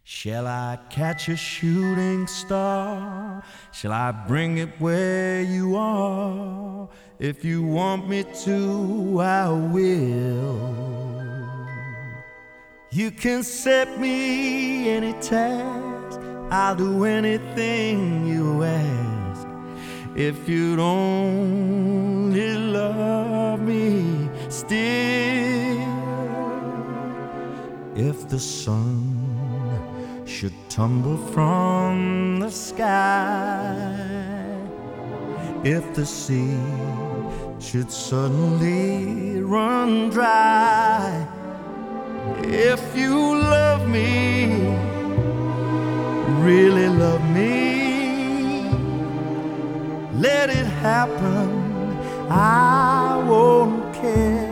Shall I catch a shooting star? Shall I bring it where you are? If you want me to, I will. You can set me any task, I'll do anything you ask. If you'd only love me still. If the sun should tumble from the sky, if the sea should suddenly run dry, if you love me, really love me, let it happen, I won't care.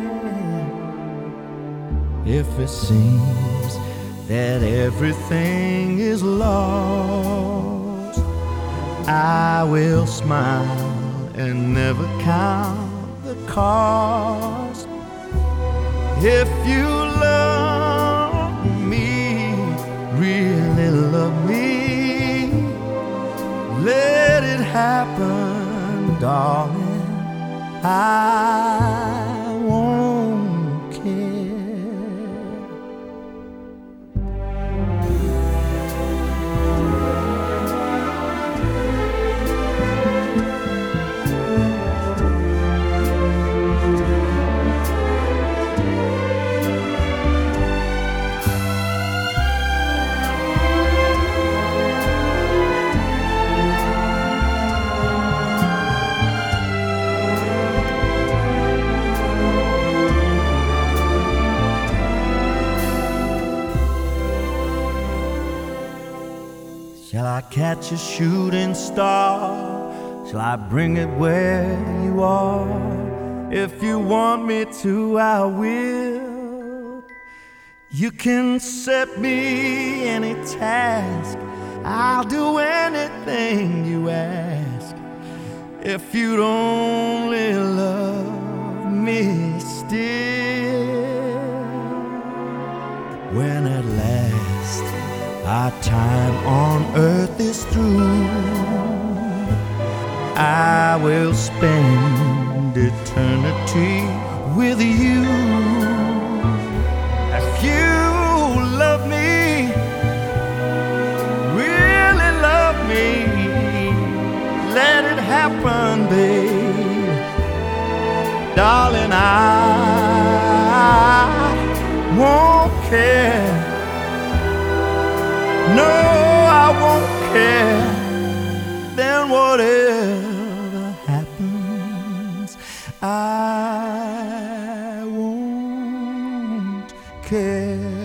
If it seems that everything is lost, I will smile and never count the cost. If you love me, really love me, let it happen, darling, I won't care. Shall I catch a shooting star? Shall I bring it where you are? If you want me to, I will. You can set me any task, I'll do anything you ask. If you'd only love me still. When at last our time on earth is through, I will spend eternity with you. If you love me, really love me, let it happen, babe. Darling, I won't care. No, I won't care. Then whatever happens, I won't care.